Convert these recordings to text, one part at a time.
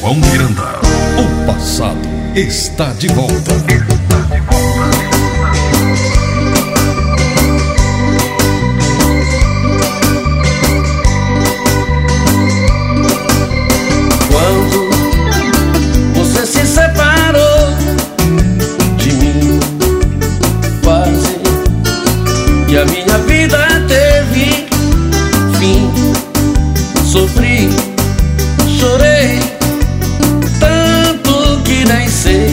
João Miranda, o passado está de volta. Quando você se separou de mim, quase que a minha vida teve fim. Sofri, chorei, tanto que nem sei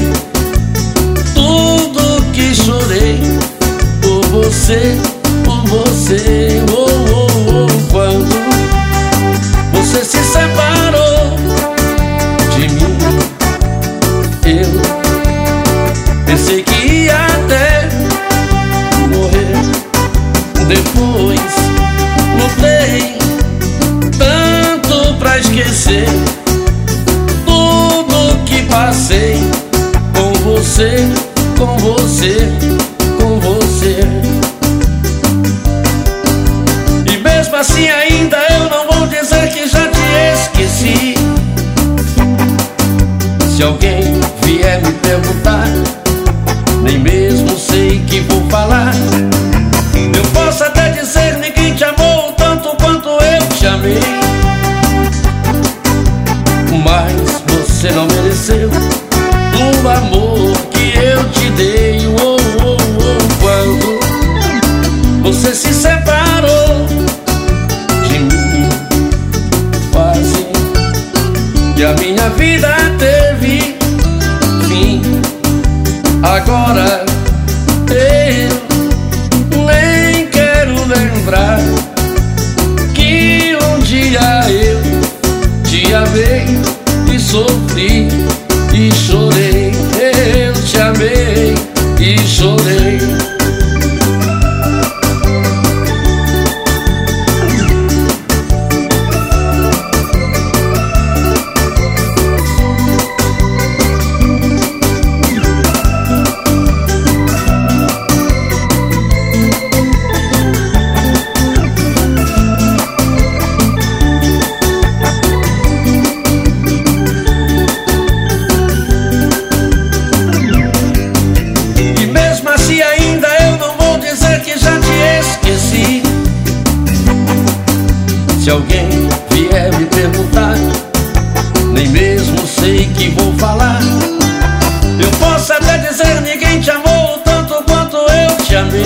tudo que chorei por você, por você. Oh, oh, oh. Quando você se separou de mim, eu pensei que ia até morrer. Depois lutei tanto pra esquecer tudo que passei com você, com você, com você. E mesmo assim ainda eu não vou dizer que já te esqueci. Se alguém vier me perguntar, nem mesmo sei que vou falar. Eu posso até dizer ninguém te amou tanto quanto eu te amei, mas você não mereceu o amor que eu te dei. Oh, oh, oh. Quando você se separou de mim, quase que a minha vida teve fim. Agora eu nem quero lembrar que um dia eu te amei e sofri e chorei. Eu te amei e chorei. Se alguém vier me perguntar, nem mesmo sei que vou falar. Eu posso até dizer ninguém te amou tanto quanto eu te amei,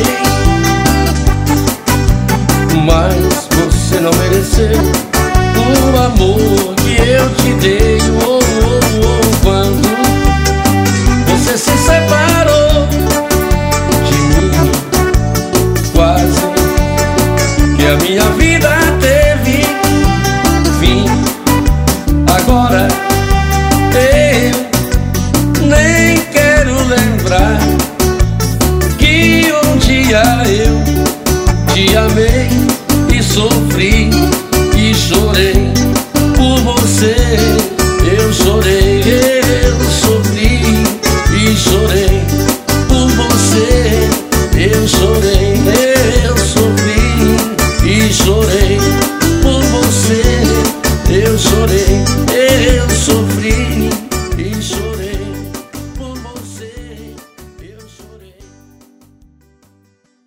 mas você não mereceu o amor que eu te dei. Oh, oh, oh. Quando você se separou de mim, quase que a minha vida teve fim. Agora eu nem quero lembrar que um dia eu te amei e sofri e chorei por você. Eu chorei.